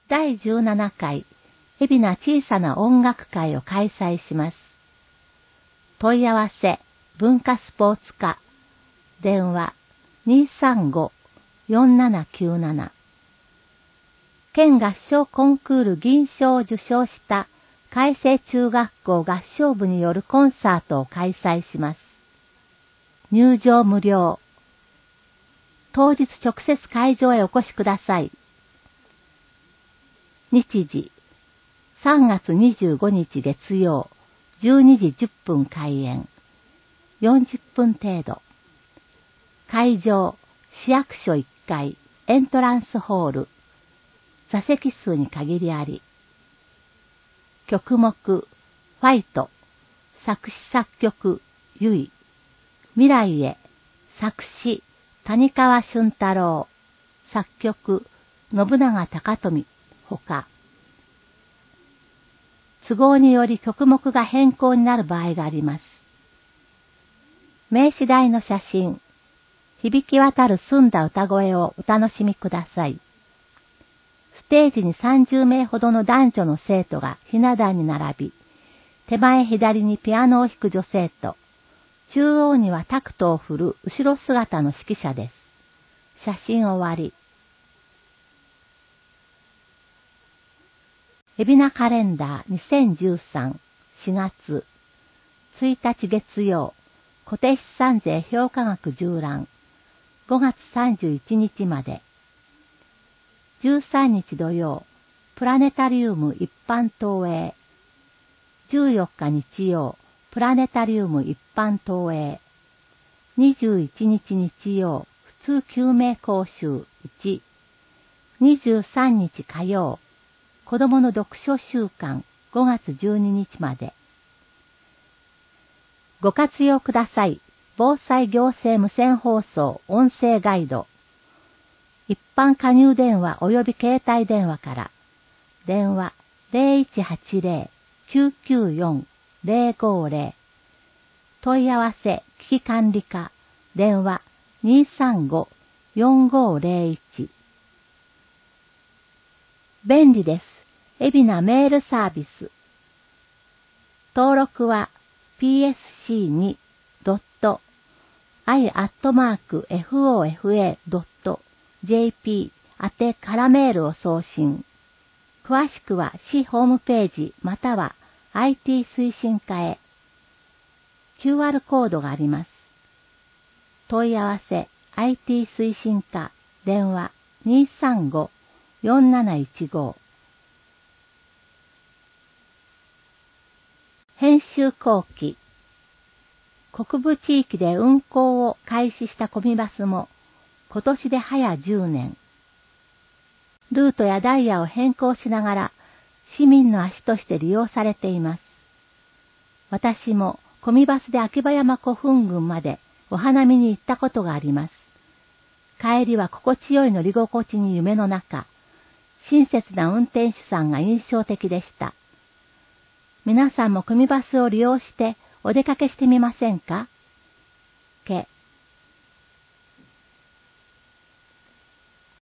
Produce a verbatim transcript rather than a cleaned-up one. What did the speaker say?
だいじゅうななかい、海老名小さな音楽会を開催します。問い合わせ、文化スポーツ課、電話 にーさんご よんななきゅうなな。県合唱コンクール銀賞を受賞した海星中学校合唱部によるコンサートを開催します。入場無料。当日直接会場へお越しください。日時、さんがつにじゅうごにち月曜、じゅうにじじゅっぷん開演。よんじゅっぷん程度。会場、市役所いっかい、エントランスホール。座席数に限りあり。曲目、ファイト。作詞作曲、ゆい。未来へ。作詞、谷川俊太郎。作曲、信長高富。ほか。都合により曲目が変更になる場合があります。名詞台の写真。響き渡る澄んだ歌声をお楽しみください。ステージにさんじゅうめいほどの男女の生徒がひな壇に並び、手前左にピアノを弾く女生徒、中央にはタクトを振る後ろ姿の指揮者です。写真終わり。海老名カレンダーにせんじゅうさん、しがつ、ついたち月曜、固定資産税評価額縦覧、ごがつさんじゅういちにちまで。じゅうさんにち土曜、プラネタリウム一般投影。じゅうよっか日曜、プラネタリウム一般投影。にじゅういちにち日曜、普通救命講習いち。にじゅうさんにち火曜、子供の読書週間ごがつじゅうににちまで。ご活用ください。防災行政無線放送音声ガイド。一般加入電話及び携帯電話から。電話 ゼロいちはちゼロ きゅうきゅうよん ゼロごゼロ。問い合わせ危機管理課。電話 にーさんご よんごゼロいち。便利です。海老名メールサービス。登録は ピーエスシーツー ドット アイ アットマーク エフオーエフエー ドット ジェーピー 宛てからメールを送信。詳しくは市ホームページまたは アイティー 推進課へ。キューアール コードがあります。問い合わせ アイティー 推進課電話 にーさんご よんなないちご。編集後期。国部地域で運行を開始したコミバスも今年で早じゅうねん。ルートやダイヤを変更しながら市民の足として利用されています。私もコミバスで秋葉山古墳群までお花見に行ったことがあります。帰りは心地よい乗り心地に夢の中、親切な運転手さんが印象的でした。皆さんもコミバスを利用してお出かけしてみませんか？